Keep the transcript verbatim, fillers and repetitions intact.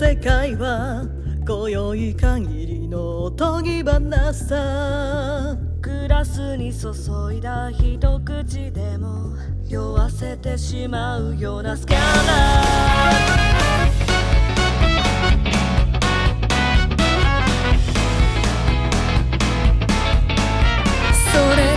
世界は今宵限りのおとぎ話さ。 グラスに注いだ一口でも酔わせてしまうようなスキャンダル。それ